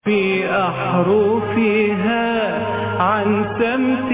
في أحرفها عن سمت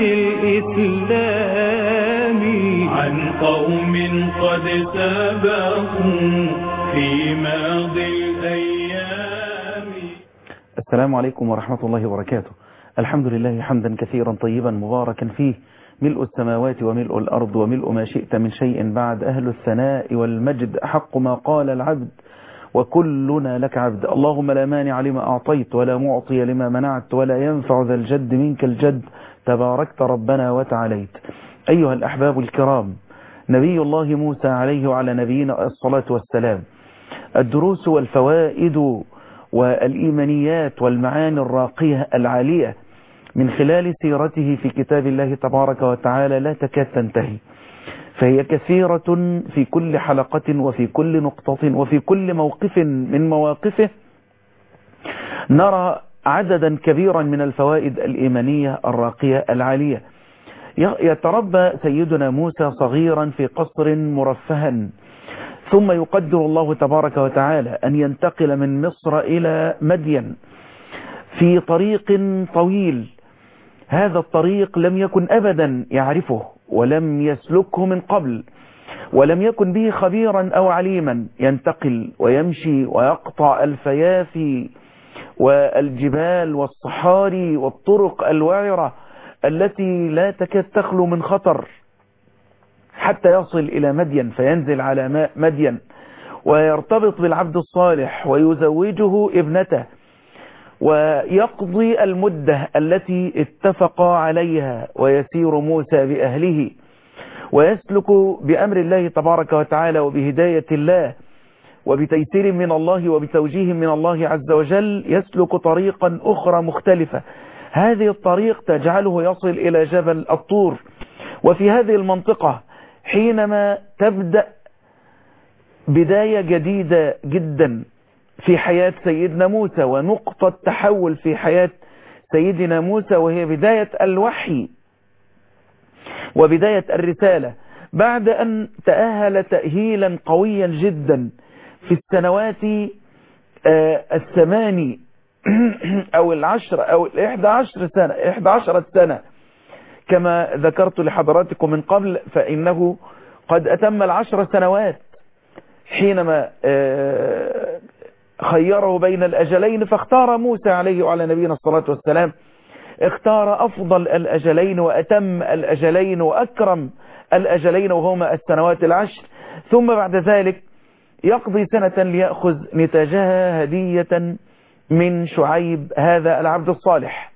الإسلام، عن قوم قد سبقوا في ماضي الأيام. السلام عليكم ورحمة الله وبركاته. الحمد لله حمدا كثيرا طيبا مباركا فيه، ملء السماوات وملء الأرض وملء ما شئت من شيء بعد. أهل الثناء والمجد أحق ما قال العبد وكلنا لك عبد. اللهم لا مانع لما أعطيت ولا معطي لما منعت ولا ينفع ذا الجد منك الجد، تباركت ربنا وتعاليت. أيها الأحباب الكرام، نبي الله موسى عليه وعلى نبينا الصلاة والسلام، الدروس والفوائد والإيمانيات والمعاني الراقية العالية من خلال سيرته في كتاب الله تبارك وتعالى لا تكاد تنتهي، فهي كثيرة في كل حلقة وفي كل نقطة وفي كل موقف من مواقفه نرى عددا كبيرا من الفوائد الإيمانية الراقية العالية. يتربى سيدنا موسى صغيرا في قصر مرفها، ثم يقدر الله تبارك وتعالى أن ينتقل من مصر إلى مدين في طريق طويل. هذا الطريق لم يكن أبدا يعرفه ولم يسلكه من قبل، ولم يكن به خبيرا أو عليما. ينتقل ويمشي ويقطع الفيافي والجبال والصحاري والطرق الوعرة التي لا تكاد تخلو من خطر حتى يصل إلى مدين، فينزل على ماء مدين ويرتبط بالعبد الصالح ويزوجه ابنته، ويقضي المدة التي اتفق عليها، ويسير موسى بأهله ويسلك بأمر الله تبارك وتعالى وبهداية الله وبتيسير من الله وبتوجيه من الله عز وجل، يسلك طريقا أخرى مختلفة. هذه الطريق تجعله يصل إلى جبل الطور. وفي هذه المنطقة حينما تبدأ بداية جديدة جدا في حياة سيدنا موسى ونقطة تحول في حياة سيدنا موسى، وهي بداية الوحي وبداية الرسالة، بعد أن تأهل تأهيلا قويا جدا في السنوات الثماني أو 10 أو 11 سنة كما ذكرت لحضراتكم من قبل، فإنه قد أتم 10 سنوات حينما خيره بين الأجلين، فاختار موسى عليه وعلى نبينا الصلاة والسلام، اختار أفضل الأجلين وأتم الأجلين وأكرم الأجلين، وهما السنوات 10. ثم بعد ذلك يقضي سنة ليأخذ نتاجها هدية من شعيب هذا العبد الصالح.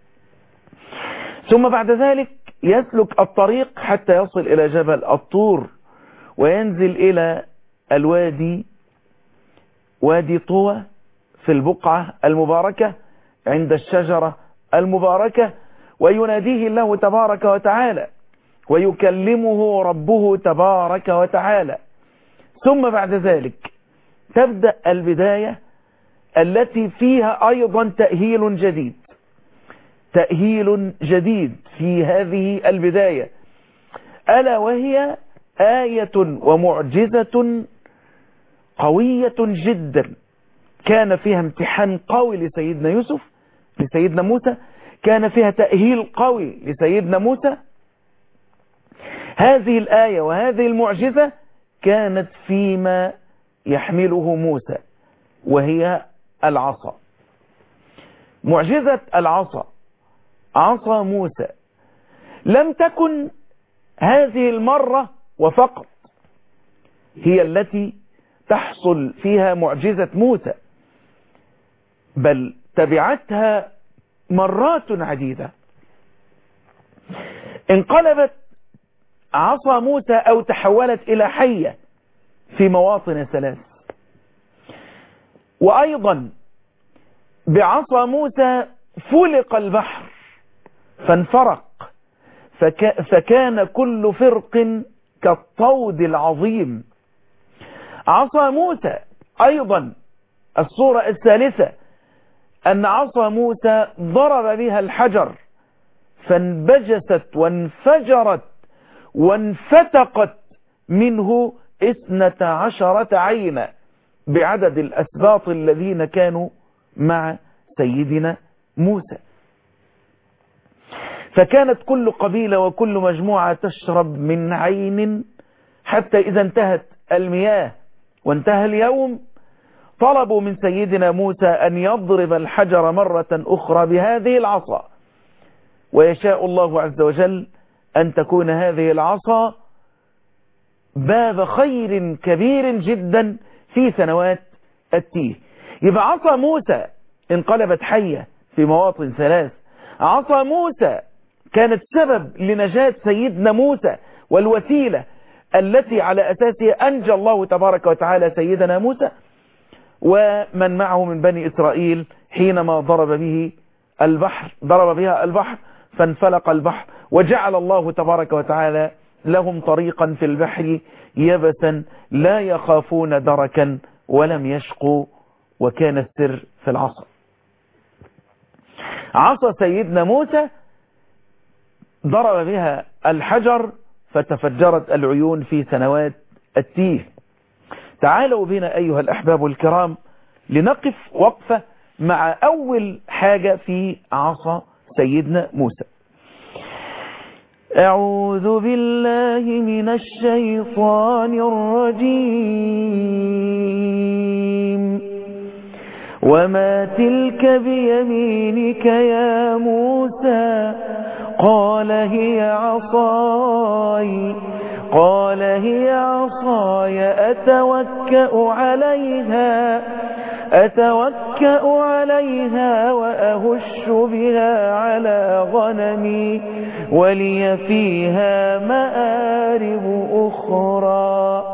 ثم بعد ذلك يسلك الطريق حتى يصل إلى جبل الطور، وينزل إلى الوادي، وادي طوى، في البقعة المباركة عند الشجرة المباركة، ويناديه الله تبارك وتعالى ويكلمه ربه تبارك وتعالى. ثم بعد ذلك تبدأ البداية التي فيها أيضا تأهيل جديد في هذه البداية، ألا وهي آية ومعجزة قوية جدا كان فيها امتحان قوي لسيدنا موسى، كان فيها تأهيل قوي لسيدنا موسى. هذه الآية وهذه المعجزة كانت فيما يحمله موسى، وهي العصا. معجزة العصا، عصا موسى، لم تكن هذه المرة وفقط هي التي تحصل فيها معجزة موسى، بل تبعتها مرات عديدة. انقلبت عصا موسى أو تحولت إلى حية في مواطن 3. وأيضا بعصا موسى فلق البحر فانفرق، فكان كل فرق كالطود العظيم. عصا موسى أيضا الصورة الثالثة أن عصا موسى ضرب بها الحجر فانبجست وانفجرت وانفتقت منه 12 عينا بعدد الأسباط الذين كانوا مع سيدنا موسى. فكانت كل قبيلة وكل مجموعة تشرب من عين، حتى إذا انتهت المياه وانتهى اليوم طلبوا من سيدنا موسى أن يضرب الحجر مرة أخرى بهذه العصا، ويشاء الله عز وجل أن تكون هذه العصا باب خير كبير جدا في سنوات التيه. يبقى عصا موسى انقلبت حية في مواطن ثلاث. عصا موسى كانت سبب لنجاة سيدنا موسى والوسيلة التي على أساسها أنجى الله تبارك وتعالى سيدنا موسى ومن معه من بني إسرائيل حينما ضرب بها البحر فانفلق البحر، وجعل الله تبارك وتعالى لهم طريقا في البحر يبسا لا يخافون دركا ولم يشقوا، وكان السر في العصا. عصا سيدنا موسى ضرب بها الحجر فتفجرت العيون في سنوات التيه. تعالوا بنا أيها الأحباب الكرام لنقف وقفة مع أول حاجة في عصا سيدنا موسى. أعوذ بالله من الشيطان الرجيم. وما تلك بيمينك يا موسى؟ قال هي عصاي أتوكأ عليها وأهش بها على غنمي ولي فيها مآرب أخرى.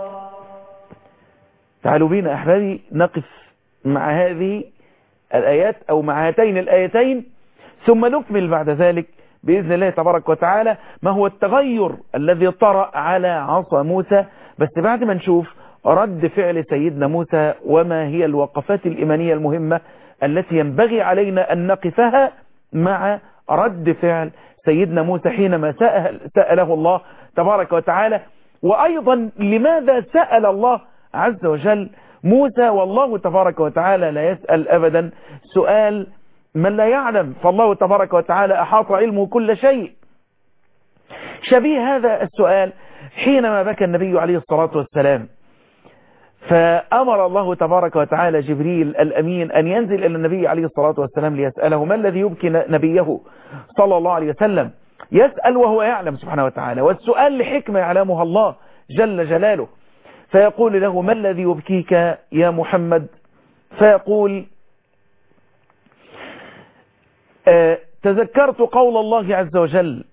تعالوا بينا أحبابي نقف مع هذه الآيات أو مع هاتين الآيتين، ثم نكمل بعد ذلك بإذن الله تبارك وتعالى ما هو التغير الذي طرأ على عصا موسى، بس بعد ما نشوف رد فعل سيدنا موسى وما هي الوقفات الإيمانية المهمة التي ينبغي علينا أن نقفها مع رد فعل سيدنا موسى حينما سأله الله تبارك وتعالى. وأيضا لماذا سأل الله عز وجل موسى والله تبارك وتعالى لا يسأل أبدا سؤال من لا يعلم، فالله تبارك وتعالى أحاط علمه كل شيء. شبيه هذا السؤال حينما بكى النبي عليه الصلاة والسلام، فأمر الله تبارك وتعالى جبريل الأمين أن ينزل إلى النبي عليه الصلاة والسلام ليسأله ما الذي يبكي نبيه صلى الله عليه وسلم. يسأل وهو يعلم سبحانه وتعالى، والسؤال لحكمة يعلمها الله جل جلاله. فيقول له ما الذي يبكيك يا محمد؟ فيقول تذكرت قول الله عز وجل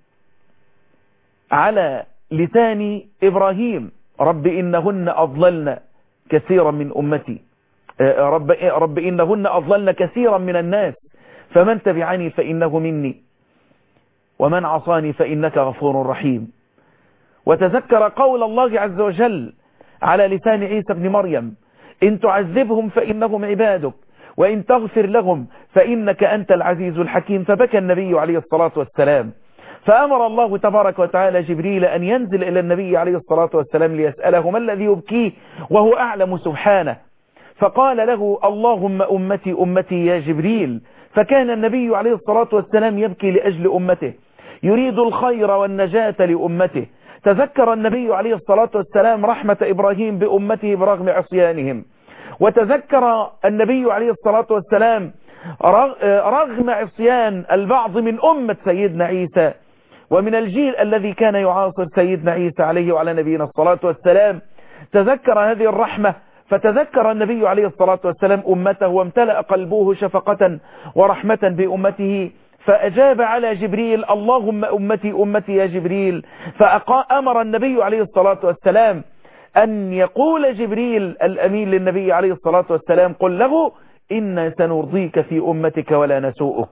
على لسان إبراهيم رب إنهن أضللن كثيرا من أمتي، رب إنهن أضللن كثيرا من الناس فمن تبعني فإنه مني ومن عصاني فإنك غفور رحيم. وتذكر قول الله عز وجل على لسان عيسى بن مريم إن تعذبهم فإنهم عبادك وإن تغفر لهم فإنك أنت العزيز الحكيم. فبكى النبي عليه الصلاة والسلام، فأمر الله تبارك وتعالى جبريل أن ينزل إلى النبي عليه الصلاة والسلام ليسأله ما الذي يبكيه وهو أعلم سبحانه. فقال له اللهم أمتي أمتي يا جبريل. فكان النبي عليه الصلاة والسلام يبكي لأجل أمته، يريد الخير والنجاة لأمته. تذكر النبي عليه الصلاة والسلام رحمة إبراهيم بأمته برغم عصيانهم، وتذكر النبي عليه الصلاة والسلام رغم عصيان البعض من أمة سيدنا عيسى ومن الجيل الذي كان يعاصر سيدنا عيسى عليه وعلى نبينا الصلاة والسلام. تذكر هذه الرحمة، فتذكر النبي عليه الصلاة والسلام أمته وامتلأ قلبه شفقة ورحمة بأمته، فأجاب على جبريل اللهم أمتي أمتي يا جبريل. فأمر النبي عليه الصلاة والسلام أن يقول جبريل الأمين للنبي عليه الصلاة والسلام قل له إنا سنرضيك في أمتك ولا نسوءك.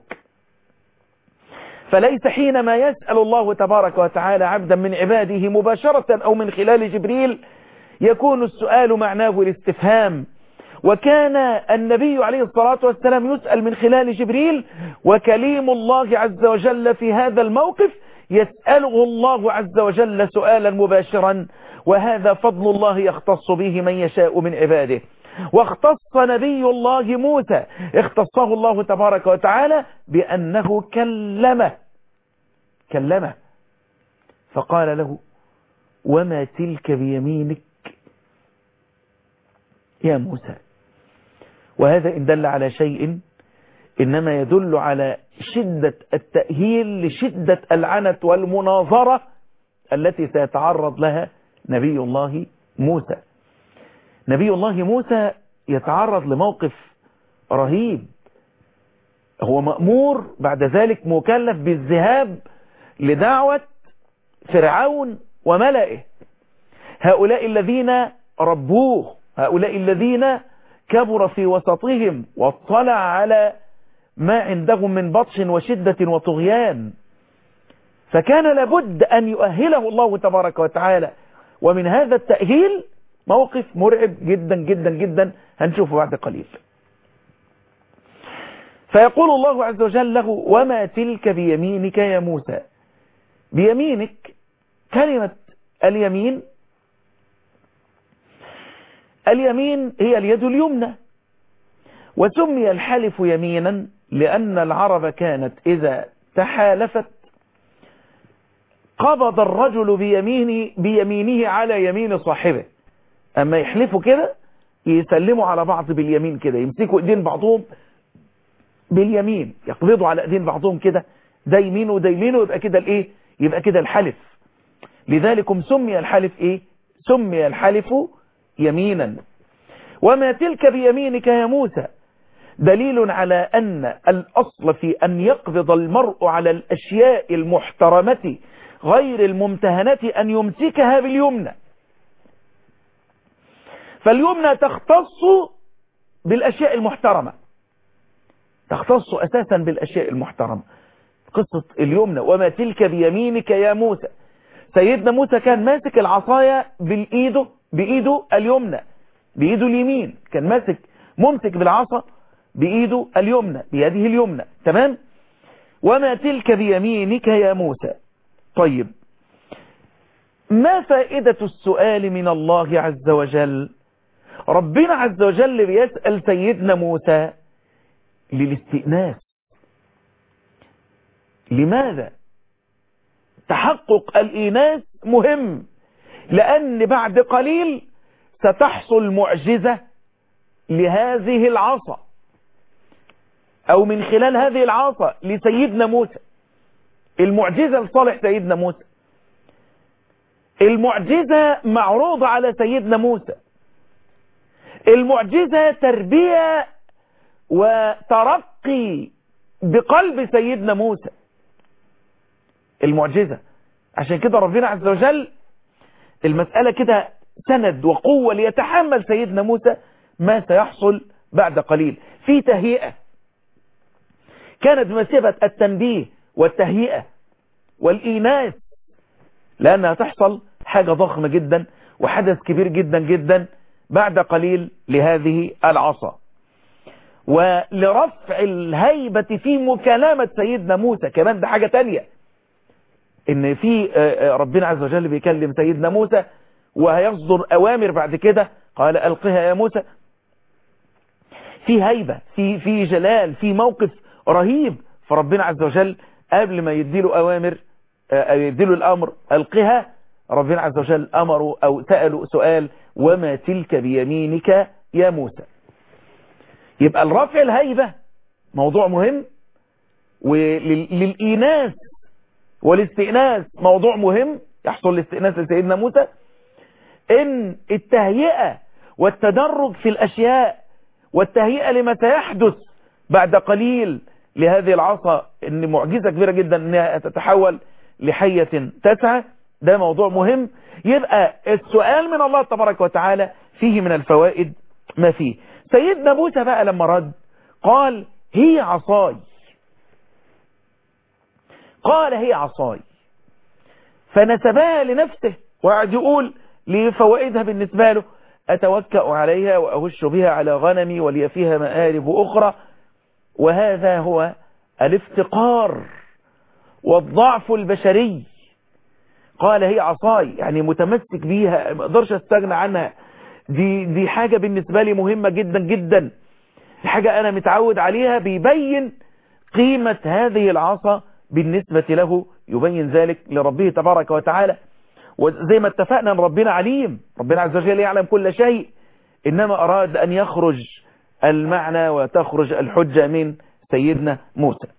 فليس حينما يسأل الله تبارك وتعالى عبدا من عباده مباشرة أو من خلال جبريل يكون السؤال معناه الاستفهام، وكان النبي عليه الصلاة والسلام يسأل من خلال جبريل، وكليم الله عز وجل في هذا الموقف يسأله الله عز وجل سؤالا مباشرا، وهذا فضل الله يختص به من يشاء من عباده. واختص نبي الله موسى اختصه الله تبارك وتعالى بأنه كلمه فقال له وما تلك بيمينك يا موسى. وهذا إن دل على شيء إنما يدل على شدة التأهيل لشدة العنت والمناظرة التي سيتعرض لها نبي الله موسى. نبي الله موسى يتعرض لموقف رهيب، هو مأمور بعد ذلك مكلف بالذهاب لدعوة فرعون وملئه، هؤلاء الذين ربوه، هؤلاء الذين كبر في وسطهم واطلع على ما عندهم من بطش وشدة وطغيان، فكان لابد أن يؤهله الله تبارك وتعالى. ومن هذا التأهيل موقف مرعب جدا جدا جدا هنشوفه بعد قليل. فيقول الله عز وجل له وما تلك بيمينك يا موسى. بيمينك، كلمة اليمين هي اليد اليمنى، وسمي الحلف يمينا لأن العرب كانت إذا تحالفت قبض الرجل بيمينه على يمين صاحبه، أما يحلفوا كده يسلموا على بعض باليمين كده، يمسكوا ايدين بعضهم باليمين، يقبضوا على ايدين بعضهم كده، ده يمينه وده يمينه، يبقى كده الايه؟ يبقى كده الحلف. لذلك سمي الحلف ايه؟ سمي الحلف يمينا. وما تلك بيمينك يا موسى دليل على أن الأصل في أن يقبض المرء على الأشياء المحترمة غير الممتهنة أن يمسكها باليمنى، فاليمنى تختص بالأشياء المحترمة، تختص أساسا بالأشياء المحترمة. قصة اليمنى وما تلك بيمينك يا موسى، سيدنا موسى كان ماسك العصاية بإيده اليمنى، بإيده اليمين، كان ممسك بالعصا بإيده اليمنى، بيده اليمنى، تمام؟ وما تلك بيمينك يا موسى. طيب، ما فائدة السؤال من الله عز وجل؟ ربنا عز وجل بيسأل سيدنا موسى للاستئناس. لماذا؟ تحقق الإيناس مهم، لأن بعد قليل ستحصل معجزة لهذه العصا، أو من خلال هذه العصا لسيدنا موسى، المعجزة لصالح سيدنا موسى، المعجزة معروضة على سيدنا موسى، المعجزة تربية وترقي بقلب سيدنا موسى، المعجزة. عشان كده ربنا عز وجل المسألة كده سند وقوة ليتحمل سيدنا موسى ما سيحصل بعد قليل. في تهيئة كانت بمثابة التنبيه والتهيئة والإيناس، لأنها تحصل حاجة ضخمة جدا وحدث كبير جدا جدا بعد قليل لهذه العصا، ولرفع الهيبة في مكالمة سيدنا موسى. كمان ده حاجة تانية، ان في ربنا عز وجل بيكلم سيدنا موسى وهيصدر اوامر بعد كده، قال القها يا موسى، في هيبة، في جلال، في موقف رهيب. فربنا عز وجل قبل ما يديله اوامر، يديله الامر القها، ربنا عز وجل امره او سأله سؤال وما تلك بيمينك يا موسى. يبقى الرفع الهيبة موضوع مهم، وللإيناس والاستئناس موضوع مهم، يحصل الاستئناس لسيدنا موسى. ان التهيئة والتدرج في الاشياء والتهيئة لما سيحدث بعد قليل لهذه العصا، ان معجزة كبيرة جدا انها تتحول لحية تسعى، ده موضوع مهم. يبقى السؤال من الله تبارك وتعالى فيه من الفوائد ما فيه. سيدنا موسى بقى لما رد قال هي عصاي، قال هي عصاي، فنسبها لنفسه وقعد يقول لفوائدها بالنسبة له، أتوكأ عليها وأهش بها على غنمي ولي فيها مآرب أخرى. وهذا هو الافتقار والضعف البشري. قال هي عصاي، يعني متمسك بيها، ما اقدرش استغنى عنها، دي حاجة بالنسبة لي مهمة جدا جدا، حاجة أنا متعود عليها. بيبين قيمة هذه العصا بالنسبة له، يبين ذلك لربه تبارك وتعالى. وزي ما اتفقنا أن ربنا عليم، ربنا عز وجل يعلم كل شيء، إنما أراد أن يخرج المعنى وتخرج الحجة من سيدنا موسى.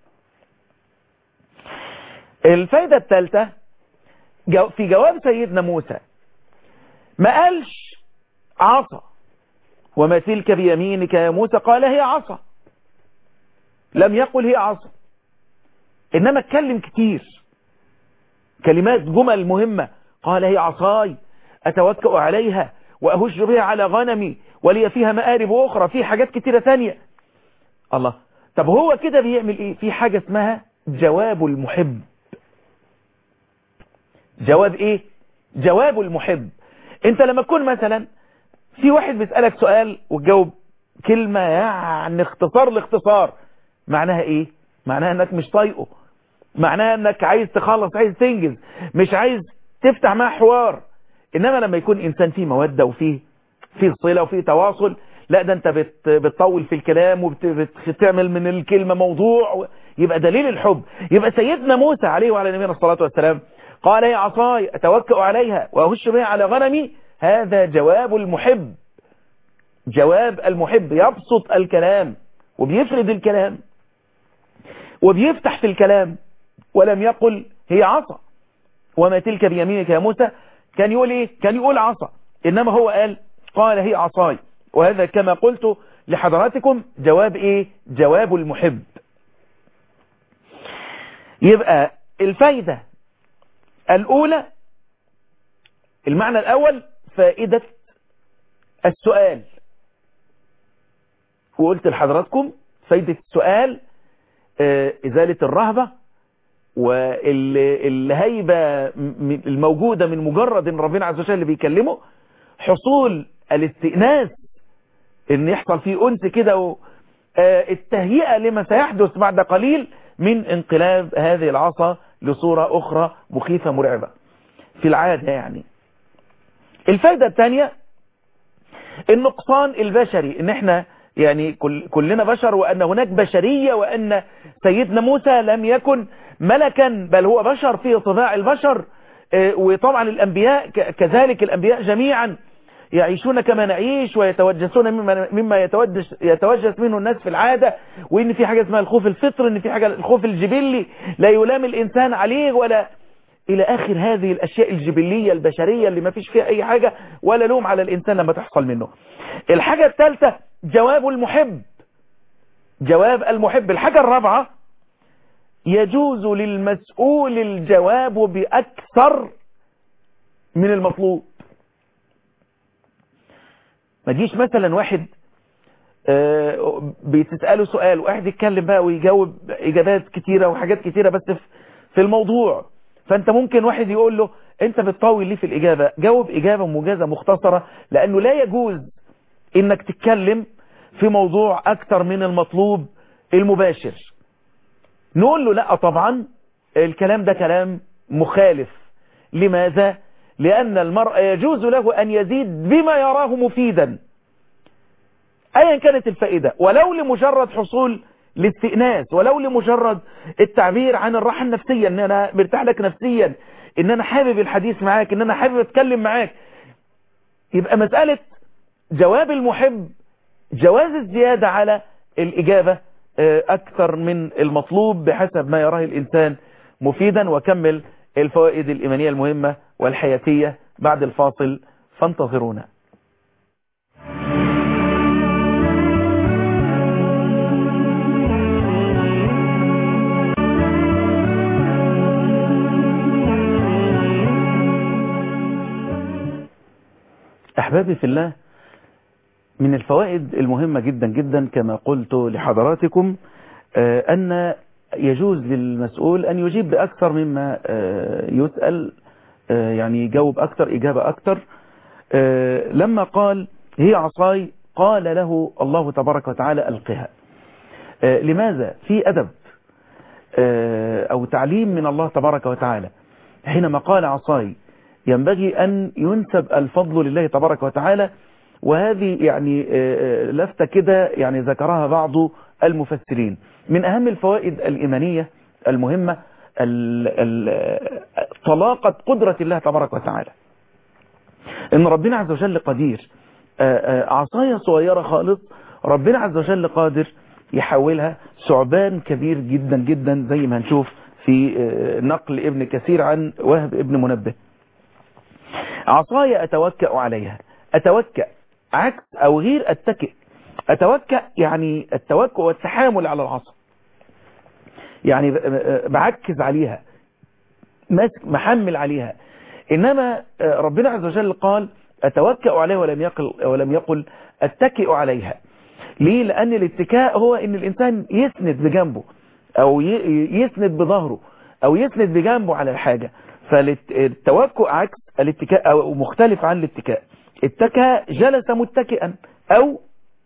الفائدة الثالثة في جواب سيدنا موسى، ما قالش عصا وما تلك بيمينك يا موسى، قال هي عصا. لم يقل هي عصا، إنما اتكلم كتير كلمات جمل مهمة. قال هي عصاي أتوكأ عليها وأهش بها على غنمي ولي فيها مآرب أخرى، في حاجات كتيرة ثانية. الله، طب هو كده بيعمل إيه؟ في حاجة اسمها جواب المحب. جواب إيه؟ جواب المحب. أنت لما تكون مثلا في واحد بيسألك سؤال وتجاوب كلمة يعني اختصار لاختصار، معناها إيه؟ معناها أنك مش طايقه، معناها أنك عايز تخلص، عايز تنجز، مش عايز تفتح معاه حوار. إنما لما يكون إنسان فيه مودة وفيه صلة وفيه تواصل، لا ده أنت بتطول في الكلام وبتعمل من الكلمة موضوع، يبقى دليل الحب. يبقى سيدنا موسى عليه وعلى نبينا الصلاة والسلام قال يا عصاي أتوكأ عليها وأهش بها على غنمي، هذا جواب المحب. جواب المحب يبسط الكلام وبيفرد الكلام وبيفتح في الكلام، ولم يقل هي عصا. وما تلك بيمينك يا موسى، كان يقول ايه؟ كان يقول عصا، انما هو قال هي عصاي. وهذا كما قلت لحضراتكم جواب ايه؟ جواب المحب. يبقى الفايدة الاولى، المعنى الاول فائدة السؤال، وقلت لحضراتكم فايدة السؤال ازالة الرهبة والهيبة الموجودة من مجرد ان ربنا عز وجل بيكلمه، حصول الاستئناس ان يحصل فيه انس كده، التهيئة لما سيحدث بعد قليل من انقلاب هذه العصا لصورة اخرى مخيفة مرعبة في العادة. يعني الفائدة الثانية النقصان البشري، ان احنا يعني كلنا بشر، وان هناك بشرية، وان سيدنا موسى لم يكن ملكا بل هو بشر فيه طباع البشر. وطبعا الانبياء كذلك، الانبياء جميعا يعيشون كما نعيش ويتوجسون مما يتوجس منه الناس في العادة، وان في حاجة اسمها الخوف الفطري، ان في حاجة الخوف الجبلي لا يلام الانسان عليه ولا الى اخر هذه الاشياء الجبلية البشرية اللي ما فيش فيها اي حاجة ولا لوم على الانسان لما تحصل منه. الحاجة الثالثة جواب المحب. جواب المحب. الحاجة الرابعة يجوز للمسؤول الجواب بأكثر من المطلوب. ما تجيش مثلا واحد بتسأله سؤال، واحد يتكلم بقى ويجاوب إجابات كتيرة وحاجات كتيرة بس في الموضوع، فأنت ممكن واحد يقول له أنت بتطول ليه في الإجابة؟ جاوب إجابة موجزة مختصرة، لأنه لا يجوز إنك تتكلم في موضوع أكثر من المطلوب المباشر. نقول له لا طبعا الكلام ده كلام مخالف. لماذا؟ لأن المرء يجوز له أن يزيد بما يراه مفيدا أيا كانت الفائدة، ولو لمجرد حصول الاستئناس، ولو لمجرد التعبير عن الراحة النفسية، ان انا مرتاح لك نفسيا، ان انا حابب الحديث معاك، ان انا حابب اتكلم معاك. يبقى مسألة جواب المحب جواز الزيادة على الإجابة أكثر من المطلوب بحسب ما يراه الإنسان مفيدا. وكمل الفوائد الإيمانية المهمة والحياتية بعد الفاصل، فانتظرونا. أحبابي في الله، من الفوائد المهمة جدا جدا كما قلت لحضراتكم أن يجوز للمسؤول أن يجيب بأكثر مما يسأل، يعني يجاوب أكثر، إجابة أكثر. لما قال هي عصاي قال له الله تبارك وتعالى ألقها. لماذا؟ في أدب أو تعليم من الله تبارك وتعالى. حينما قال عصاي ينبغي أن ينسب الفضل لله تبارك وتعالى، وهذه يعني لفتة كده يعني ذكرها بعض المفسرين. من أهم الفوائد الإيمانية المهمة طلاقة قدرة الله تبارك وتعالى، إن ربنا عز وجل قدير. عصاية صغيرة خالص ربنا عز وجل قادر يحولها ثعبان كبير جدا جدا، زي ما هنشوف في نقل ابن كثير عن وهب ابن منبه. عصاية أتوكأ عليها، أتوكأ عكس أو غير أتكئ. أتوكأ يعني التوكؤ والتحامل على العصا، يعني بعكز عليها، ماسك محمل عليها. إنما ربنا عز وجل قال أتوكأ عليها ولم يقل أتكئ عليها. ليه؟ لأن الاتكاء هو إن الإنسان يسند بجنبه أو يسند بظهره أو يسند بجنبه على الحاجة. فالتوكؤ عكس الاتكاء أو مختلف عن الاتكاء. اتكى جلس متكئا أو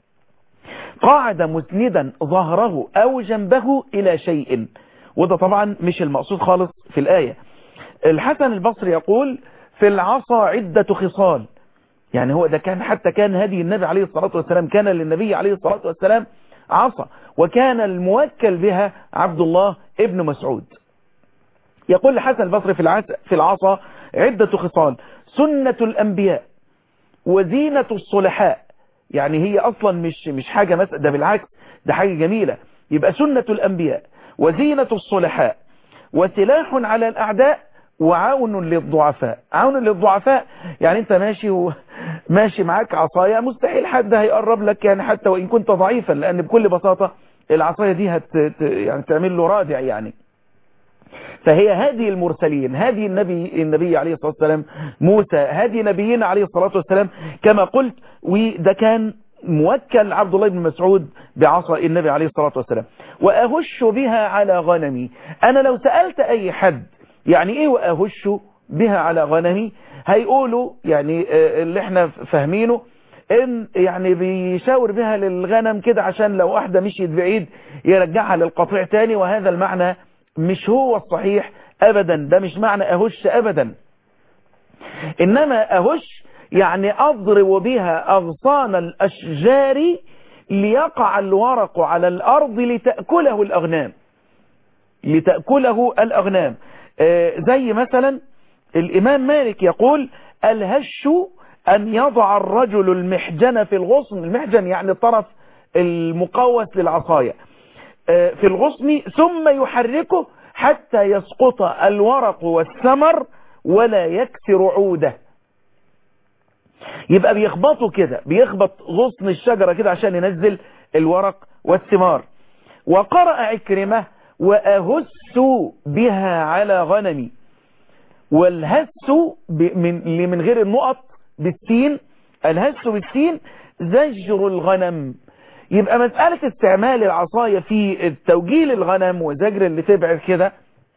قاعد مسندا ظهره أو جنبه إلى شيء، وده طبعا مش المقصود خالص في الآية. الحسن البصري يقول في العصا عدة خصال، يعني هو ده حتى كان هدي النبي عليه الصلاة والسلام، كان للنبي عليه الصلاة والسلام عصا، وكان الموكل بها عبد الله ابن مسعود. يقول الحسن البصري في العصا عدة خصال، سنة الأنبياء وزينة الصلحاء. يعني هي أصلا مش حاجة مثلا، ده بالعكس ده حاجة جميلة. يبقى سنة الأنبياء وزينة الصلحاء وسلاح على الأعداء وعون للضعفاء. عون للضعفاء يعني انت ماشي معاك عصاية، مستحيل حد هيقرب لك يعني حتى وإن كنت ضعيفا، لأن بكل بساطة العصاية دي يعني تعمل له رادع يعني. فهي هذه المرسلين، هذه النبي عليه الصلاة والسلام موسى، هذه نبينا عليه الصلاة والسلام كما قلت. وده كان موكل عبد الله بن مسعود بعصا النبي عليه الصلاة والسلام. وأهش بها على غنمي. أنا لو سألت أي حد يعني إيه وأهش بها على غنمي، هيقولوا يعني اللي احنا فاهمينه ان يعني بيشاور بها للغنم كده عشان لو واحدة مشيت بعيد يرجعها للقطيع تاني، وهذا المعنى مش هو الصحيح أبدا. ده مش معنى أهش أبدا. إنما أهش يعني أضرب بها أغصان الأشجار ليقع الورق على الأرض لتأكله الأغنام، لتأكله الأغنام. زي مثلا الإمام مالك يقول الهش أن يضع الرجل المحجن في الغصن. المحجن يعني الطرف المقوس للعصاية في الغصن، ثم يحركه حتى يسقط الورق والثمر ولا يكسر عوده. يبقى بيخبطوا كده، بيخبط غصن الشجرة كده عشان ينزل الورق والثمار. وقرأ عكرمة وأهس بها على غنمي. والهس من غير النقط بالسين، الهس بالسين زجر الغنم. يبقى مسألة استعمال العصاية في التوجيه الغنم وزجر اللي تبعد كده،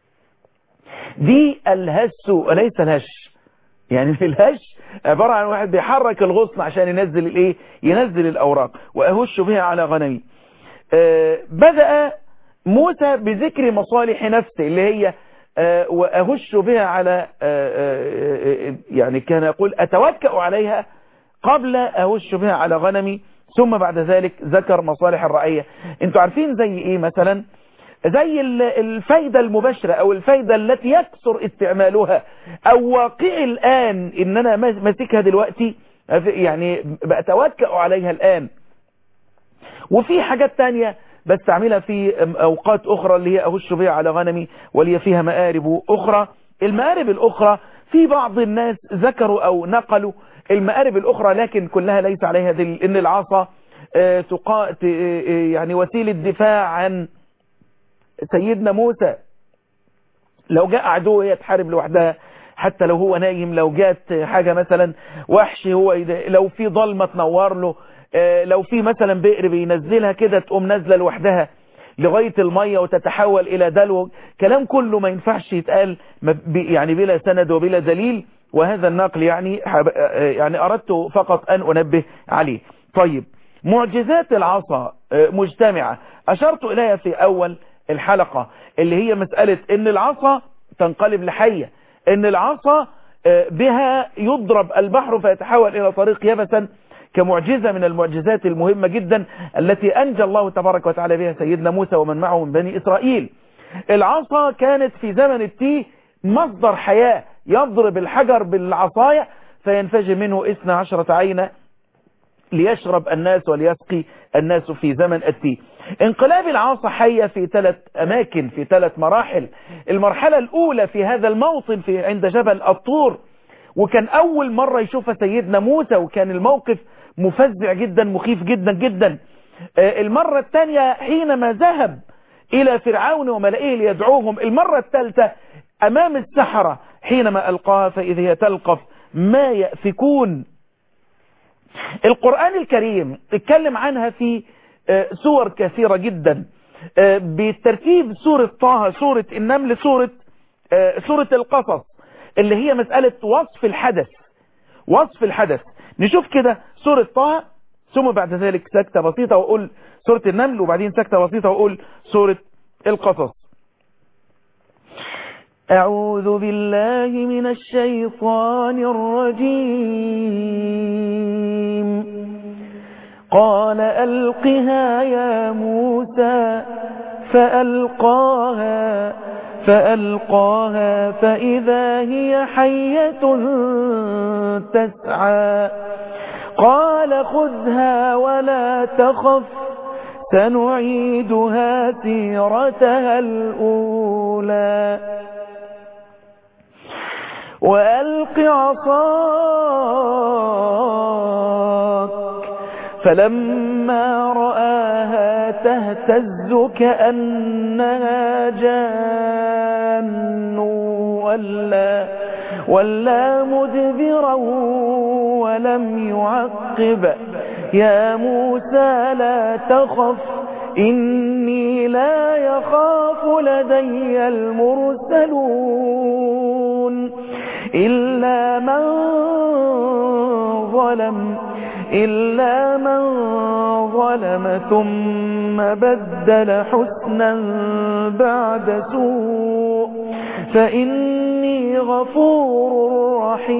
دي الهس وليس الهش. يعني في الهش عبارة عن واحد بيحرك الغصن عشان ينزل الايه، ينزل الاوراق. واهش بها على غنمي. بدأ موسى بذكر مصالح نفسه اللي هي واهش بها على يعني كان يقول اتوكأ عليها قبل اهش بها على غنمي، ثم بعد ذلك ذكر مصالح الرعية. انتوا عارفين زي ايه مثلا؟ زي الفايدة المباشرة او الفايدة التي يكثر استعمالها او واقع الان ان انا ماسكها دلوقتي يعني بأتوكأ عليها الان. وفي حاجات تانية بستعملها في اوقات اخرى اللي هي اهش بها على غنمي، واللي فيها مآرب اخرى. المآرب الاخرى في بعض الناس ذكروا او نقلوا المآرب الاخرى، لكن كلها ليس عليها دليل. ان العصا يعني وسيلة دفاع عن سيدنا موسى. لو جاء عدو هي تحارب لوحدها حتى لو هو نايم، لو جات حاجة مثلا وحش هو لو في ضلمة تنور له، لو في مثلا بئر بينزلها كده تقوم نازلة لوحدها لغاية المية وتتحول إلى دلو. كلام كله ما ينفعش يتقال يعني بلا سند وبلا دليل، وهذا النقل يعني أردت فقط أن أنبه عليه. طيب، معجزات العصا مجتمعة أشرت إليها في أول الحلقة، اللي هي مسألة إن العصا تنقلب لحية، إن العصا بها يضرب البحر فيتحول إلى طريق يبسا كمعجزة من المعجزات المهمة جدا التي أنجى الله تبارك وتعالى بها سيدنا موسى ومن معه من بني إسرائيل. العصا كانت في زمن التيه مصدر حياة، يضرب الحجر بالعصاية فينفجر منه 12 عينا ليشرب الناس وليسقي الناس في زمن التيه. انقلاب العصا حية في 3 أماكن، في 3 مراحل. المرحلة الأولى في هذا الموطن عند جبل الطور، وكان أول مرة يشوفها سيدنا موسى، وكان الموقف مفزع جدا مخيف جدا جدا. المرة الثانية حينما ذهب إلى فرعون وملئه ليدعوهم. المرة الثالثة أمام السحرة حينما ألقاها فإذا هي تلقف ما يأفكون. القرآن الكريم اتكلم عنها في سور كثيرة جدا بالترتيب: سورة طه، سورة النمل، سورة القصص، اللي هي مسألة وصف الحدث. نشوف كده سورة طه، ثم بعد ذلك سكتة بسيطة وأقول سورة النمل، وبعدين سكتة بسيطة وأقول سورة القصص. أعوذ بالله من الشيطان الرجيم. قال ألقها يا موسى فألقاها فإذا هي حية تسعى. قال خذها ولا تخف سنعيدها سيرتها الأولى. وألق عصاك فلما رآها تهتز كأنها جان ولا مدبرا ولم يعقب. يا موسى لا تخف إني لا يخاف لدي المرسلون إلا من ظلم ثم بدل حسنا بعد سوء فإني غفور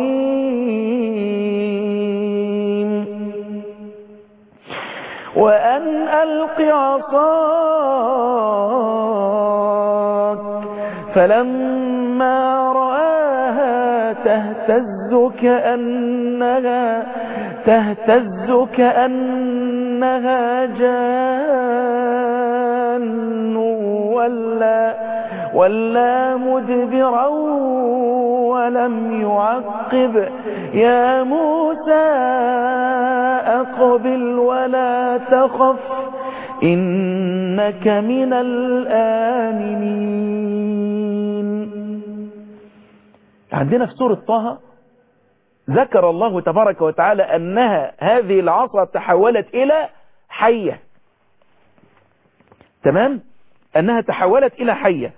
رحيم. وأن ألق عصاك فلما رآها تهتز كأنها جان ولا مدبرا ولم يعقب. يا موسى أقبل ولا تخف إنك من الآمنين. عندنا في سورة طه ذكر الله تبارك وتعالى أنها هذه العصا تحولت إلى حية. تمام؟ أنها تحولت إلى حية.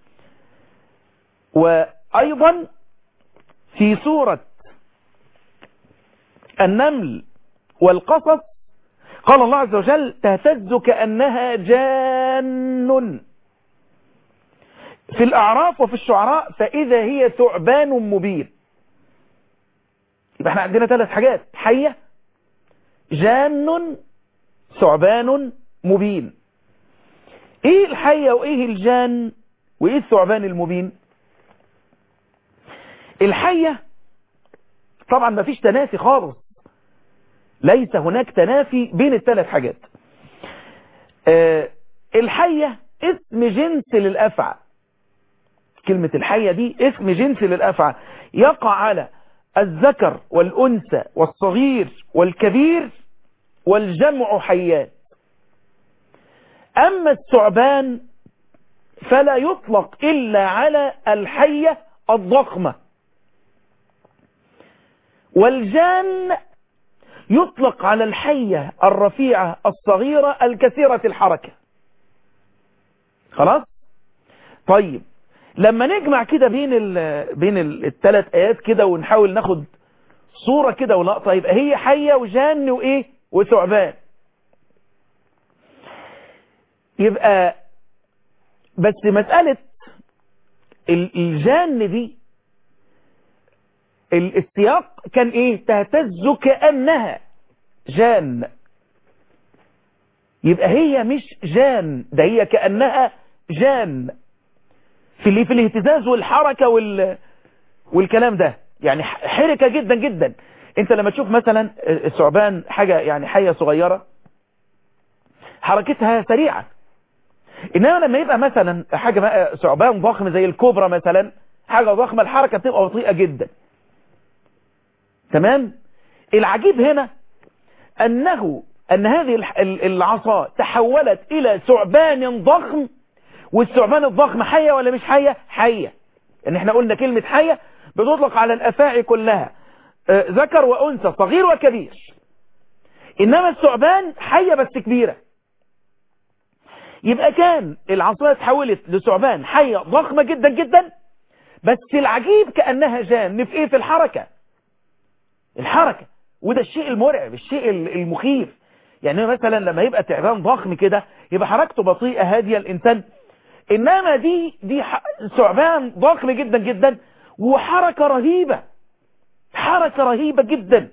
وأيضا في سورة النمل والقصص قال الله عز وجل تهتز كأنها جان. في الأعراف وفي الشعراء فإذا هي ثعبان مبين. يبقى احنا عندنا 3 حاجات: حية، جان، ثعبان مبين. ايه الحية وايه الجان وايه الثعبان المبين؟ الحية طبعا ما فيش تنافي خالص، ليس هناك تنافي بين ال3 حاجات. الحية اسم جنس للأفعى. كلمة الحية دي اسم جنس للأفعى يقع على الذكر والأنثى والصغير والكبير والجمع حيات. أما الثعبان فلا يطلق إلا على الحية الضخمة، والجان يطلق على الحية الرفيعة الصغيرة الكثيرة الحركة. خلاص؟ طيب لما نجمع كده بين ال3 آيات كده ونحاول ناخد صورة كده ولقطة، يبقى هي حية وجان وإيه وثعبان. يبقى بس مسألة الجان دي السياق كان إيه؟ تهتز كأنها. جان. يبقى هي مش جان، ده هي كأنها جان في الاهتزاز والحركة والكلام ده، يعني حركة جدا جدا. انت لما تشوف مثلا الثعبان حاجة يعني حية صغيرة حركتها سريعة، انما لما يبقى مثلا حاجة بقى ثعبان ضخم زي الكوبرا مثلا، حاجة ضخمة، الحركة بتبقى بطيئة جدا. تمام. العجيب هنا ان هذه العصا تحولت الى ثعبان ضخم، والثعبان الضخم حية ولا مش حية؟ حية. ان احنا قلنا كلمة حية بتطلق على الافاعي كلها، ذكر وانثى، صغير وكبير. انما الثعبان حية بس كبيرة. يبقى كان العصا تحولت لثعبان حية ضخمة جدا جدا، بس العجيب كأنها جان في ايه؟ في الحركة. وده الشيء المرعب، الشيء المخيف. يعني مثلا لما يبقى تعبان ضخم كده يبقى حركته بطيئة هادية الانسان، انما دي ثعبان ضخم جدا جدا وحركة رهيبة، حركة رهيبة جدا.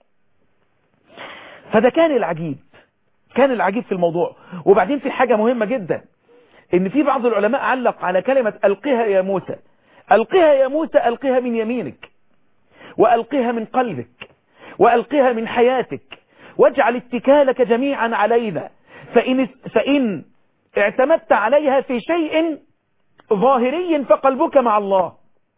فده كان العجيب في الموضوع. وبعدين في حاجة مهمة جدا، ان في بعض العلماء علق على كلمة ألقها يا موسى. ألقها يا موسى، ألقها من يمينك، وألقها من قلبك، وألقها من حياتك، واجعل اتكالك جميعا علينا، فإن اعتمدت عليها في شيء ظاهري فقلبك مع الله.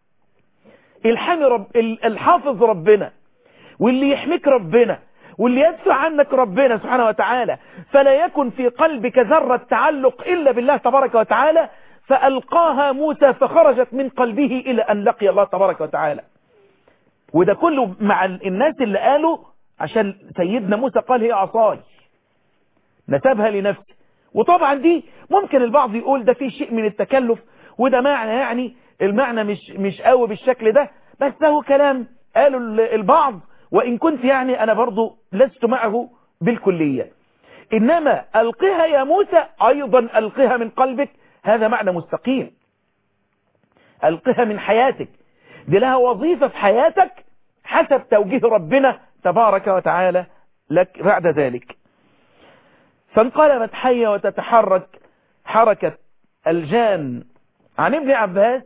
الحافظ ربنا، واللي يحميك ربنا، واللي يدفع عنك ربنا سبحانه وتعالى، فلا يكن في قلبك ذرة تعلق إلا بالله تبارك وتعالى. فألقاها موسى فخرجت من قلبه إلى أن لقي الله تبارك وتعالى. وده كله مع الناس اللي قالوا عشان سيدنا موسى قال هي عصاي، نسبها لنفسه. وطبعا دي ممكن البعض يقول ده في شيء من التكلف، وده معنى يعني المعنى مش قوي بالشكل ده، بس ده كلام قالوا البعض، وإن كنت يعني أنا برضو لست معه بالكلية. إنما ألقها يا موسى أيضا ألقها من قلبك، هذا معنى مستقيم. ألقها من حياتك، دي لها وظيفة في حياتك حسب توجيه ربنا تبارك وتعالى لك بعد ذلك. فانقلبت حية وتتحرك حركة الجان. عن ابن عباس،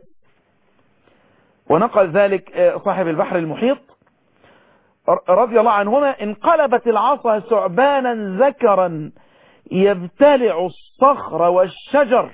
ونقل ذلك صاحب البحر المحيط رضي الله عنهما، انقلبت العصا ثعبانا ذكرا يبتلع الصخر والشجر.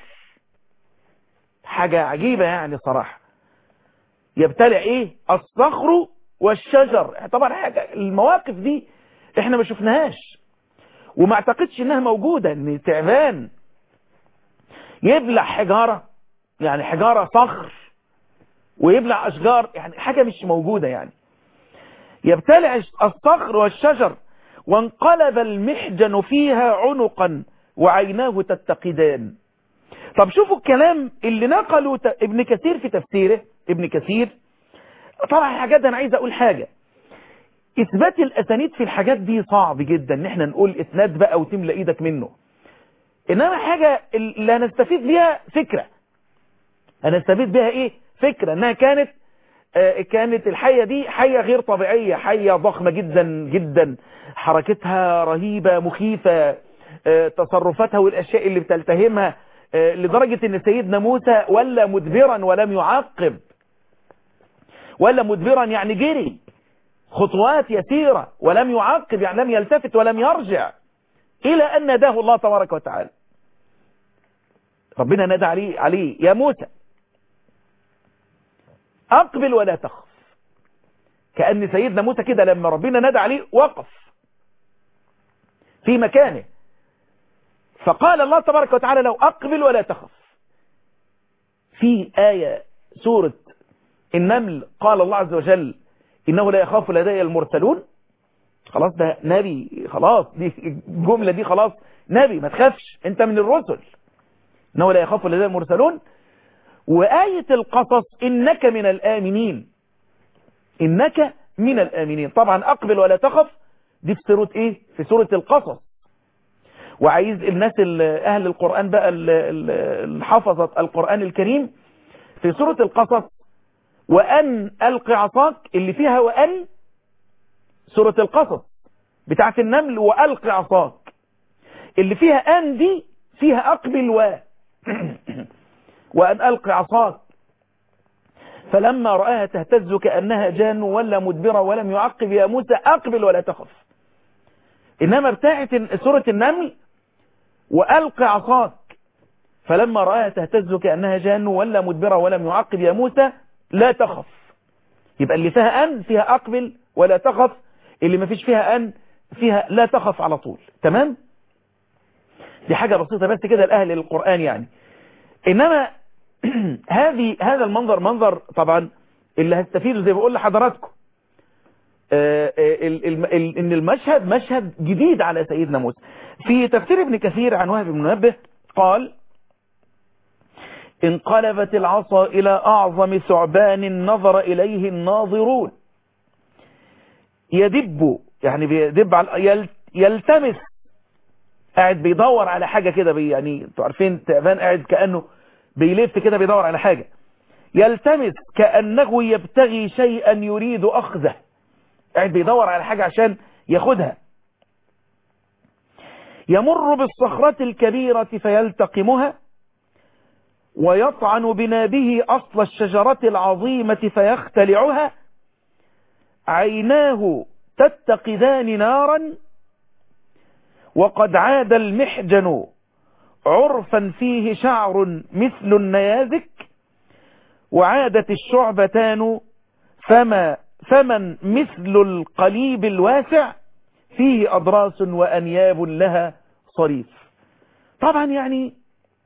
حاجة عجيبة يعني صراحة. يبتلع ايه؟ الصخر والشجر. طبعا حاجة المواقف دي احنا ما شفناهاش، وما اعتقدش انها موجودة، ان تعبان يبلع حجارة، يعني حجارة صخر، ويبلع اشجار، يعني حاجة مش موجودة. يعني يبتلع الصخر والشجر، وانقلب المحجن فيها عنقا وعيناه تتقدان. طب شوفوا الكلام اللي نقلوا ابن كثير في تفسيره. ابن كثير طبعا الحاجات دي انا عايز اقول حاجة، اثبات الاسانيد في الحاجات دي صعب جدا ان احنا نقول اسناد بقى وتملى ايدك منه. انما حاجة اللي هنستفيد بيها فكرة، هنستفيد بيها ايه؟ فكرة انها كانت الحية دي حية غير طبيعية، حية ضخمة جدا جدا، حركتها رهيبة مخيفة، تصرفاتها والاشياء اللي بتلتهمها، لدرجة ان سيدنا موسى ولا مدبرا ولم يعقب، ولا مدبرا يعني جري خطوات يسيرة ولم يعقب، يعني لم يلتفت ولم يرجع، إلى أن ناداه الله تبارك وتعالى. ربنا نادى عليه يا موسى أقبل ولا تخف. كأن سيدنا موسى كده لما ربنا نادى عليه وقف في مكانه، فقال الله تبارك وتعالى لو أقبل ولا تخف. في آية سورة النمل قال الله عز وجل إنه لا يخاف لدي المرسلون. خلاص ده نبي، خلاص دي الجملة دي خلاص نبي، ما تخافش انت من الرسل. إنه لا يخاف لدي المرسلون. وآية القصص إنك من الآمنين، إنك من الآمنين. طبعا أقبل ولا تخف دي في سورة إيه؟ في سورة القصص. وعايز الناس أهل القرآن بقى اللي حفظت القرآن الكريم، في سورة القصص وأن ألق عصاك اللي فيها وأن، سورة القصص بتاعت النمل وألق عصاك، اللي فيها أن دي فيها أقبل وأن ألق عصاك فلما رآها تهتز كأنها جان ولا مدبرة ولم يعقب يا موسى أقبل ولا تخف. إنما بتاعت سورة النمل وألق عصاك فلما رآها تهتز كأنها جان ولا مدبرة ولم يعقب يا موسى لا تخف. يبقى اللي فيها أن فيها أقبل ولا تخف، اللي ما فيش فيها أن فيها لا تخف على طول. تمام؟ دي حاجة بسيطة بس كده لأهل القرآن يعني. إنما هذا المنظر منظر طبعا اللي هستفيده زي ما بقول لحضراتكم ان المشهد مشهد جديد على سيدنا موسى. في تفسير ابن كثير عن وهب بن منبه قال انقلبت العصا إلى أعظم ثعبان نظر إليه الناظرون. يدب يعني بيدب يلتمس، قاعد بيدور على حاجة كده يعني انتوا عارفين تعبان قاعد كأنه بيلف كده بيدور على حاجة، يلتمس كأنه يبتغي شيئا يريد أخذه، قاعد بيدور على حاجة عشان ياخدها. يمر بالصخرة الكبيرة فيلتقمها ويطعن بنابه أصل الشجرة العظيمة فيختلعها. عيناه تتقدان نارا وقد عاد المحجن عرفا فيه شعر مثل النيازك وعادت الشعبتان فمن مثل القليب الواسع فيه أضراس وأنياب لها صريف. طبعا يعني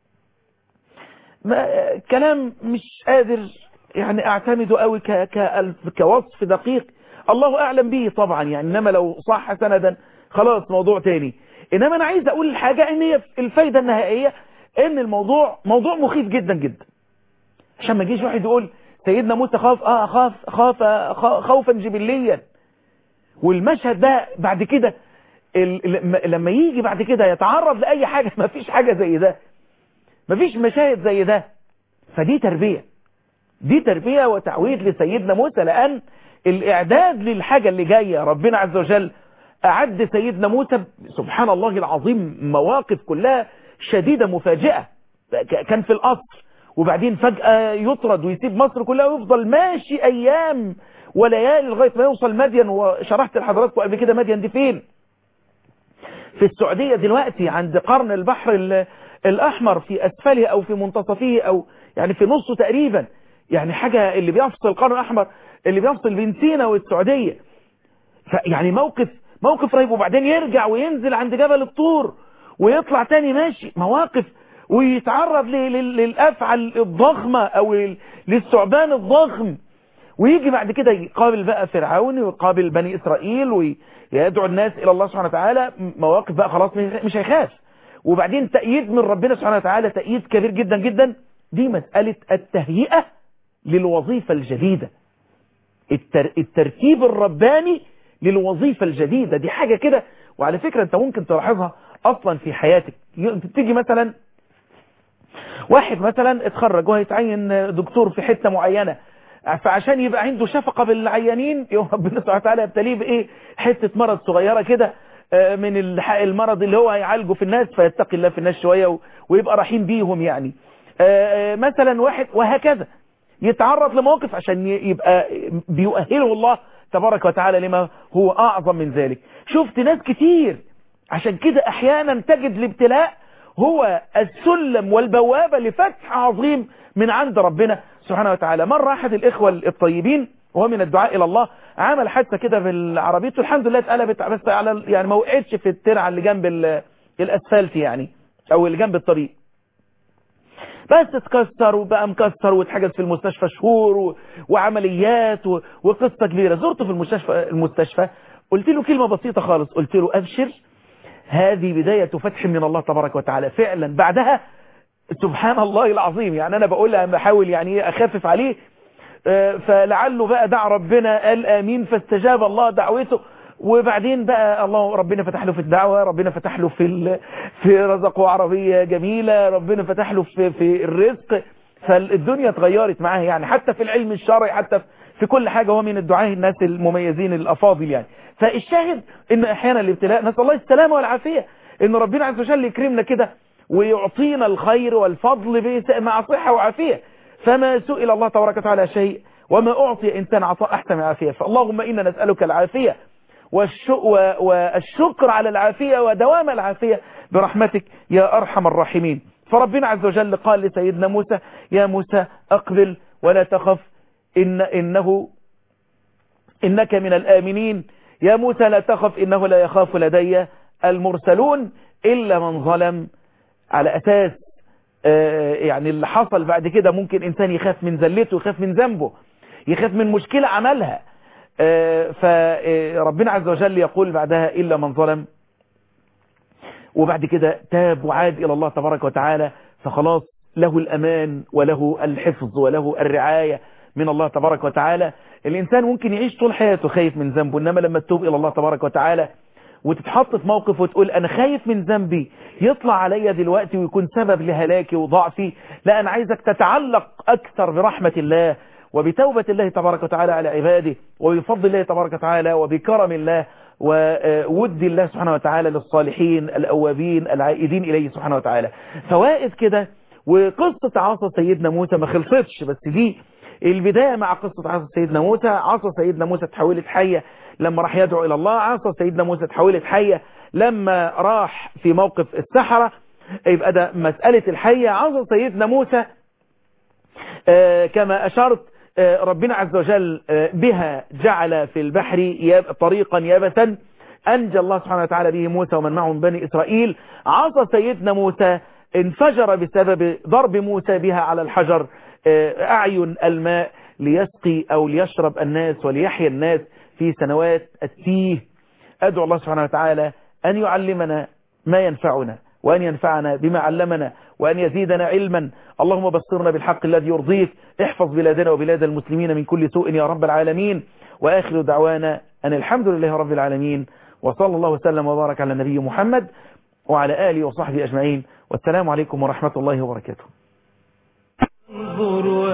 كلام مش قادر يعني اعتمده قوي كوصف دقيق، الله اعلم به طبعا يعني، انما لو صح سندا خلاص موضوع تاني. انما انا عايز اقول الحاجة ان هي الفايدة النهائية ان الموضوع موضوع مخيف جدا جدا، عشان ما يجيش واحد يقول سيدنا موسى خاف خوفا جبليا، والمشهد ده بعد كده لما يجي بعد كده يتعرض لأي حاجة ما فيش حاجة زي ده، ما فيش مشاهد زي ده. فدي تربية، دي تربية وتعويد لسيدنا موسى، لأن الإعداد للحاجة اللي جاية ربنا عز وجل أعد سيدنا موسى سبحان الله العظيم مواقف كلها شديدة مفاجئة. كان في القصر وبعدين فجأة يطرد ويسيب مصر كلها ويفضل ماشي أيام وليالي لغاية ما يوصل مدين. وشرحت لحضراتكم قبل كده مدين دي فين؟ في السعودية دلوقتي عند قرن البحر الأحمر في أسفله أو في منتصفه أو يعني في نصه تقريبا، يعني حاجة اللي بيفصل القرن الأحمر اللي بيفصل بين سينا والسعودية. يعني موقف رهيب. وبعدين يرجع وينزل عند جبل الطور ويطلع تاني ماشي مواقف، ويتعرض للأفعال الضخمة أو للثعبان الضخم، ويجي بعد كده يقابل بقى فرعون ويقابل بني إسرائيل ويدعو الناس إلى الله سبحانه وتعالى. مواقف بقى خلاص مش هيخاف. وبعدين تأييد من ربنا سبحانه وتعالى تأييد كبير جدا جدا. دي مسألة التهيئة للوظيفة الجديدة، الترتيب الرباني للوظيفة الجديدة. دي حاجة كده. وعلى فكرة انت ممكن تلاحظها اصلا في حياتك. تيجي مثلا واحد مثلا اتخرج وهيتعين دكتور في حتة معينة، فعشان يبقى عنده شفقة بالعيانين يوم ربنا سبحانه وتعالى يبتليه بايه؟ حتة مرض صغيرة كده من المرض اللي هو هيعالجه في الناس، فيتقي الله في الناس شوية ويبقى رحيم بيهم يعني. مثلا واحد وهكذا يتعرض لموقف عشان يبقى بيؤهله الله تبارك وتعالى لما هو أعظم من ذلك. شفت ناس كتير عشان كده أحيانا تجد الابتلاء هو السلم والبوابة لفتح عظيم من عند ربنا سبحانه وتعالى. مرة أحد الإخوة الطيبين وهو من الدعاء إلى الله عمل حادثة كده بالعربيته، الحمد لله اتقلبت بس على يعني ما وقعتش في الترعة اللي جنب الأسفلت يعني أو اللي جنب الطريق، بس اتكسر وبقى مكسر واتحجز في المستشفى شهور وعمليات وقصة كبيرة. زرته في المستشفى قلت له كلمة بسيطة خالص، قلت له أبشر هذه بداية فتح من الله تبارك وتعالى. فعلا بعدها سبحان الله العظيم يعني أنا بقولها بحاول يعني أخفف عليه، فلعله بقى دع ربنا قال آمين فاستجاب الله دعوته، وبعدين بقى الله ربنا فتح له في الدعوة، ربنا فتح له في رزقه عربية جميلة، ربنا فتح له في الرزق، فالدنيا اتغيرت معاه يعني، حتى في العلم الشرعي، حتى في كل حاجة، هو من الدعاة الناس المميزين الأفاضل يعني. فالشاهد إن أحيانا الابتلاء نسأل الله السلامة والعافية، إن ربنا عز وجل يكرمنا كده ويعطينا الخير والفضل مع صحة وعافية. فما سئل الله تبارك وتعالى شيء وما أعطي إنسان عطاء أحسن من العافية. فاللهم إنا نسألك العافية والشكر على العافية ودوام العافية برحمتك يا أرحم الراحمين. فربنا عز وجل قال لسيدنا موسى: يا موسى أقبل ولا تخف إنك من الآمنين. يا موسى لا تخف إنه لا يخاف لدي المرسلون إلا من ظلم. على أساس يعني اللي حصل بعد كده ممكن إنسان يخاف من ذلته، يخاف من ذنبه، يخاف من مشكلة عملها. فربنا عز وجل يقول بعدها إلا من ظلم، وبعد كده تاب وعاد إلى الله تبارك وتعالى، فخلاص له الأمان وله الحفظ وله الرعاية من الله تبارك وتعالى. الإنسان ممكن يعيش طول حياته خايف من ذنبه، إنما لما تتوب إلى الله تبارك وتعالى وتتحط في موقف وتقول أنا خايف من ذنبي يطلع عليا دلوقتي ويكون سبب لهلاكي وضعفي، لا، أنا عايزك تتعلق أكثر برحمة الله وبتوبة الله تبارك وتعالى على عباده، وبفضل الله تبارك وتعالى وبكرم الله وود الله سبحانه وتعالى للصالحين الأوابين العائدين إليه سبحانه وتعالى. فوائد كده. وقصة عصا سيدنا موسى ما خلصتش، بس دي البداية مع قصة عصا سيدنا موسى. عصا سيدنا موسى تحولت حية لما راح يدعو إلى الله، عصا سيدنا موسى تحولت حية لما راح في موقف السحرة. يبقى ده مسألة الحية. عصا سيدنا موسى كما أشرت ربنا عز وجل بها جعل في البحر طريقا يابسا أنجى الله سبحانه وتعالى به موسى ومن معه من بني إسرائيل. عصا سيدنا موسى انفجر بسبب ضرب موسى بها على الحجر أعين الماء ليسقي أو ليشرب الناس وليحيى الناس في سنوات التيه. أدعو الله سبحانه وتعالى أن يعلمنا ما ينفعنا وأن ينفعنا بما علمنا وأن يزيدنا علما. اللهم بصرنا بالحق الذي يرضيك. احفظ بلادنا وبلاد المسلمين من كل سوء يا رب العالمين. وآخر دعوانا أن الحمد لله رب العالمين، وصلى الله وسلم وبارك على نبي محمد وعلى آله وصحبه أجمعين، والسلام عليكم ورحمة الله وبركاته.